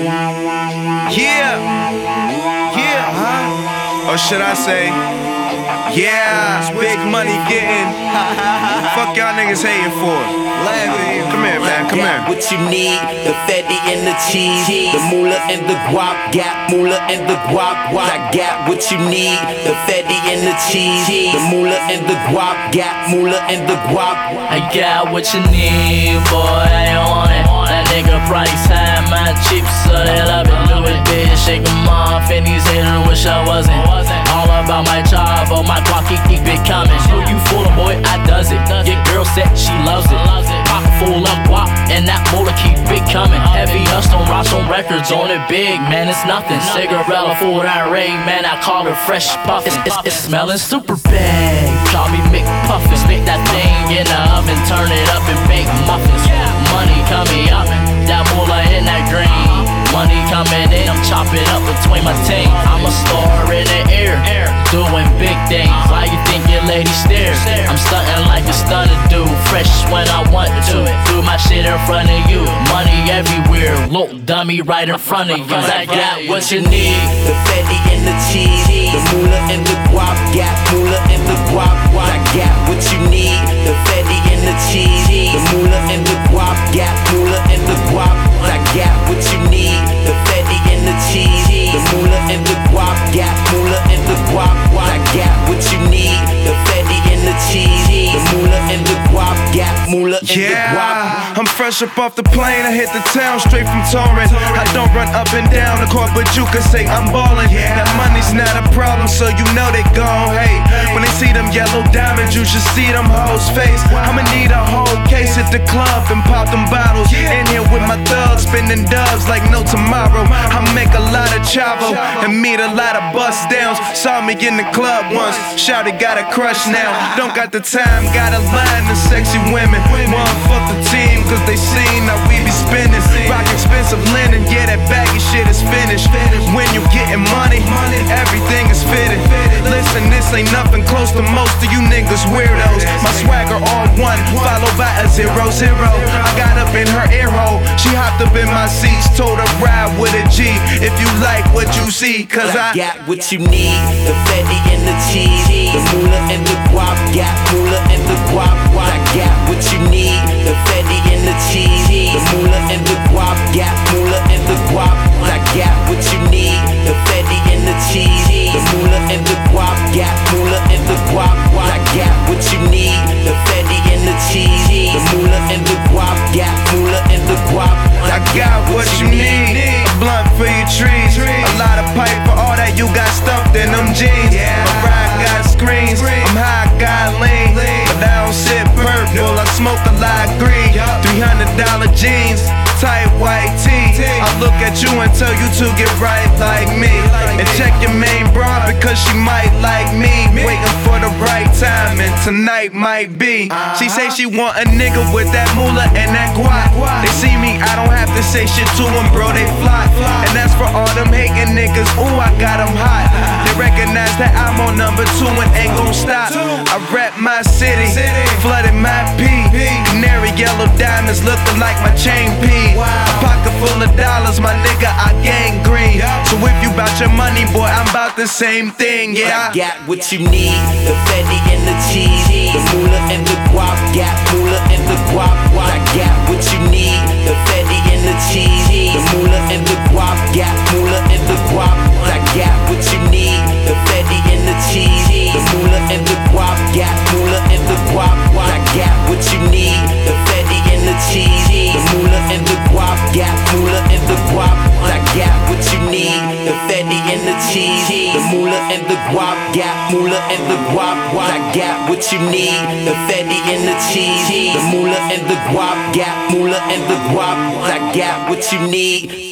Yeah, or should I say, yeah, big money getting. Fuck y'all niggas hating for. Come here, man, come here. What you need, the fatty and the cheese, the moolah and the guap, got moolah and the guap. I got what you need, the fatty and the cheese, the moolah and the guap, got moolah and the guap. I got what you need, boy, I don't want it. That nigga price high, my cheap, so they love it. Do it, bitch, shake 'em off, and these haters wish I wasn't. All about my job, oh my guap, keep it coming. Who you fooling, boy, I does it. Your girl said she loves it. Pocket full of guap, and that moolah keep it coming. Heavy dust on rocks on records, on it big, man, it's nothing. Cigarella full that rain, man, I call her fresh puffin'. It's smelling super bad, call me McPuffin. Stick that thing in the oven, turn it up and bake muffins. Money coming up, that moolah in that green. Money coming in, I'm chopping up between my team. I'm a star in the air, doing big things. Why you think your lady stares? I'm stunting like a stunner dude, fresh when I want to. Do my shit in front of you, money everywhere. Look, dummy, right in front of you. Cause I got what you need, the fatty and the cheese, the moolah and the guap, got moolah and the guap. I got what you need, the fatty and the cheese, the moolah and the guap, got moolah and the guap. I got what you need, the fatty and the cheese, the moolah and the guap, got moolah and the guap. I got what you need, the fatty and the cheese, the moolah and the guap, got moolah and the guap. I'm fresh up off the plane, I hit the town straight from Torrance. I don't run up and down the court, but you can say I'm ballin'. That money's not a problem, so you know they gon' hate. When they see them yellow diamonds, you should see them hoes' face. I'ma need a whole case at the club and pop them bottles. In here with my thugs, spinning dubs like no tomorrow. I make a lot of chavo and meet a lot of bust downs. Saw me in the club once, shouted got a crush now. Don't got the time, got a line of sexy women. One fuck the team, cause they seen how we be spending. Rock expensive linen, yeah, that baggy shit is finished. When you getting money, everything is fitted. Listen, this ain't nothing close to most of you niggas weirdos. My swagger all one, followed by a 0-0. I got up in her ear hole, she hopped up in my seats, told her ride with a G. If you like what you see, cause I got what you need, the fatty and the cheese, the moolah and the guap, got moolah and the guap. I got what you need, the fatty and the cheese, the moolah and the guap, got moolah and the guap. I got what you need, the fatty and the cheese, the moolah and the guap, got moolah and the guap. I got what you need, the fatty and the cheese, the moolah and the guap, got moolah and the guap. I got what you need, a blunt for your trees, a lot of pipe for all that you got stuffed in them jeans. My ride got screens, I'm high, got lean, but I don't sit purple, I smoke a lot of green. $300 jeans, tight white tee. I look at you and tell you to get right like me, and check your main broad because she might like me. Waiting for the right time and tonight might be. She say she want a nigga with that moolah and that guap. They see me, I don't have to say shit to them, bro, they fly. And that's for all them hating niggas, ooh, I got them hot. They recognize that I'm on number 2 and ain't gon' stop. I rep my city, flooded my P. Canary yellow diamonds looking like my chain P. A pocket full of dollars, my nigga, I gang green. So if you bout your money, boy, I'm bout the same thing, yeah. I got what you need, the fatty and the cheese, the moolah and the guap, got moolah and the guap. I got what you need, the fatty and the cheese, the moolah and the guap, got moolah and the guap. I got what you need, the fatty and the cheese, the moolah and the guap, got moolah and the guap. I got what you need, the fatty and the cheese, the moolah and the guap, got moolah and the guap. I got what you need, the fatty and the cheese, the moolah and the guap, got moolah and the guap. I got what you need, the fatty and the cheese, the moolah and the guap, got moolah and the guap. I got what you need.